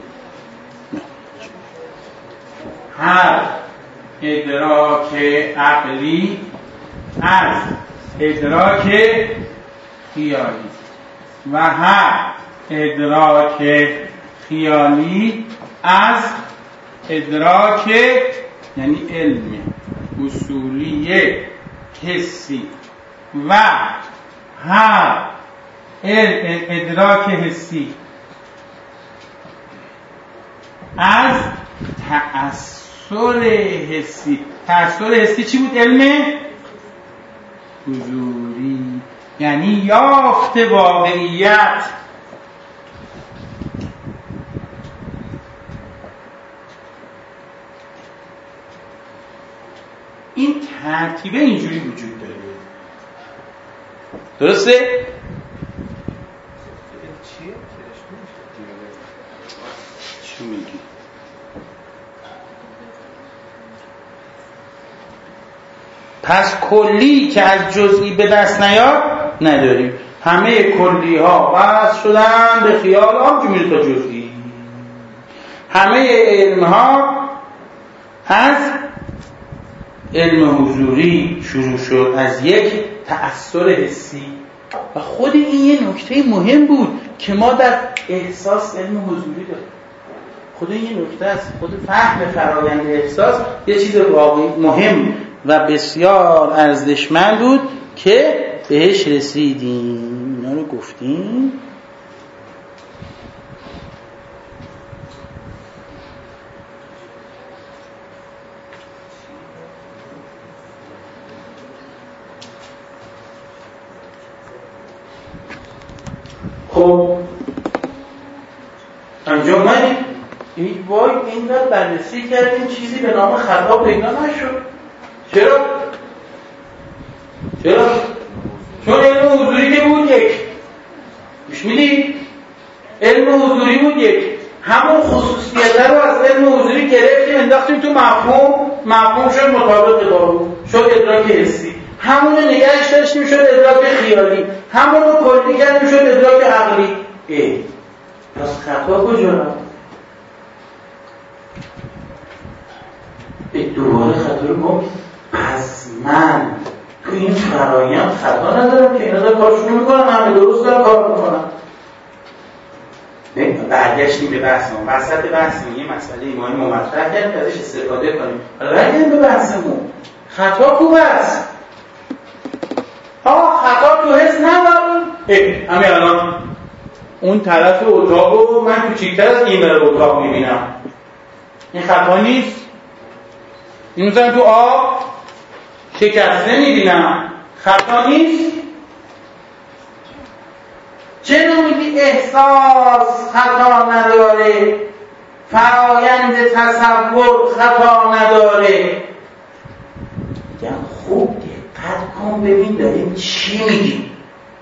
هر ادراک عقلی از ادراک خیالی و هر ادراک خیالی از ادراک یعنی علم اصولی حسی و هر ادراک حسی از تأثیر حسی. تأثیر حسی چی بود؟ علم حضوری، یعنی یافت واقعیت. این ترتیبه اینجوری وجود داره. درسته؟ چی میگی؟ پس کلی که از جزئی به دست نیاد نداریم. همه کلی ها بس شدن به خیال هم که میره تا جزئی. همه علم ها از علم حضوری شروع شد، از یک تأثیر حسی. و خود این یه نکته مهم بود که ما در احساس علم حضوری داریم. خود این یه نکته است. خود فهم فرآیند احساس یه چیز واقعی مهم و بسیار ارزشمند بود که بهش رسیدیم. اینا رو گفتیم. خب انجام ندید. این وای این را بررسی کردیم چیزی به نام خطا پیدا نشد. چرا؟ چون علم حضوری که بود یک. گوش میدی؟ علم حضوری بود یک. همون خصوصیت رو از علم حضوری گرفتیم انداختیم تو مفهوم شد مطابق با اون، شد ادراک حسی. همون رو نگهش داشتیم شد ادراک خیالی. همون رو کلی کردیم شد ادراک عقلی. پس خطا کجا؟ دوباره خطا رو گفت. پس من تو این فرایند خطا ندارم که اینا دارم کارشون میکنم، همه درست دارم کار میکنم. برگشتیم به بحثمون. وسط بحثمون یه مسئله مهم مطرح کردیم که ازش استفاده کنیم. حالا برگردیم به بحثمون. خطا خوب است. خطا تو حس نداریم. همین الان اون طرف اتاق رو من کوچیک‌تر از این بر اتاق میبینم. این خطا نیست. این مثلا تو آب شکسته میبینم. خطا نیست. چرا میگی احساس خطا نداره؟ فرایند تصور خطا نداره؟ میگم خوب دقت کن ببین داریم چی میگیم.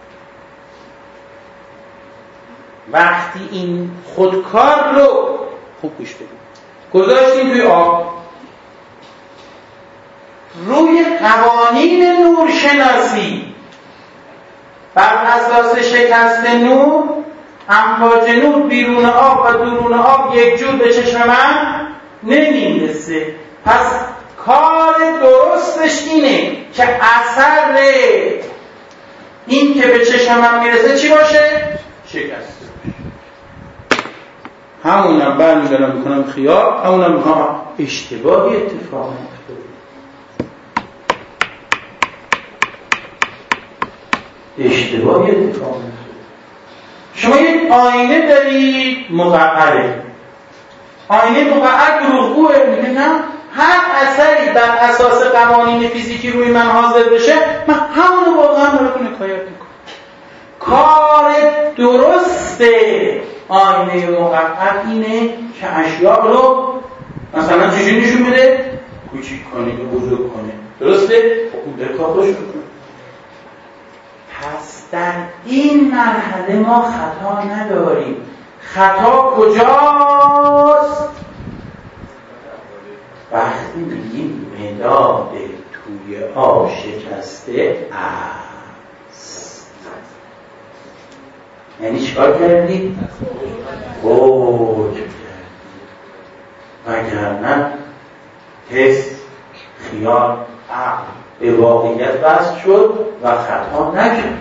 وقتی این خودکار رو خوب گوش بدیم گذاشتیم توی آب، روی قوانین نورشناسی بر اساس شکست نور، امواج نور بیرون آب و درون آب یک جور به چشم من نمیرسه. پس کار درستش اینه که اثر این که به چشم من میرسه چی باشه؟ شکست. همونم برمیدارم میکنم خیال، همونم میکنم اشتباهی اتفاق میفته. اشتباهی اتفاق میفته. شما یک آینه دارید مقعره. آینه مقعر دروغگوه. میگه نه هر اثری بر اساس قوانین فیزیکی روی من حاضر بشه من همونو واقعا براتون حکایت میکنم. کار درست آینه مقعر اینه که اشیاء رو مثلا چجوری نشون بده؟ کوچیک کنه یا بزرگ کنه. درسته؟ خوب در کار خوش کنه. پس در این مرحله ما خطا نداریم. خطا کجاست؟ وقتی میگیم مداد توی آب شکسته است. یعنی چیکار کردی؟ حکم کردی. وگرنه حس، خیال، عقل به واقعیت وصل شد و خطا نکرد.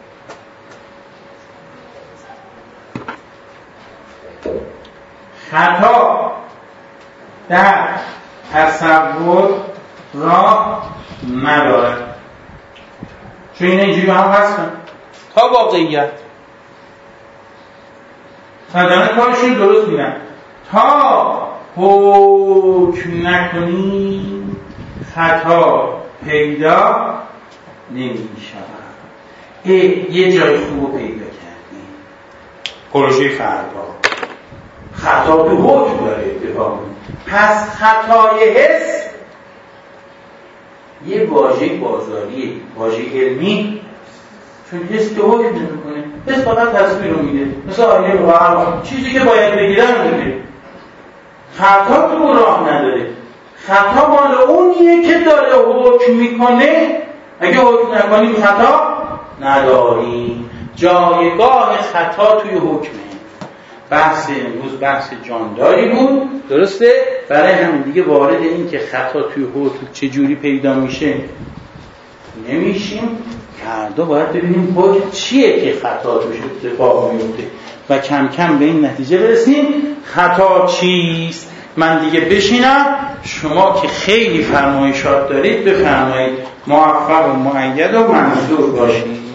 خطا در تصور را ندارد. چون این اینجوری هم هستن تا واقعیت صدانه کارشون درست میرن تا حکم نکنی خطا پیدا نمی شود. یه جای خوب پیدا کردی. پروژه فردا خطا تو حکم داره اتفاق. پس خطای حس یه واژه بازاریه، واژه علمی چون حس که حکم نمی‌کنه، حس فقط تصویر رو میده، مثل آینه واقعا چیزی که باید بگیرن میده. خطا تو راه نداره، خطا مال اونیه که داره حکم میکنه. اگه حکم نکنیم خطا نداریم. جایگاه خطا توی حکمه. بحث امروز بحث جانداری بود، درسته؟ برای همین دیگه وارد این که خطا توی حکم چجوری پیدا میشه نمیشیم. فردا باید ببینیم حکم چیه که خطا توش اتفاق میفته و کم کم به این نتیجه برسیم خطا چیست. من دیگه بشینم، شما که خیلی فرمایشات دارید بفرمایید، موفق و مؤید و منصور باشید.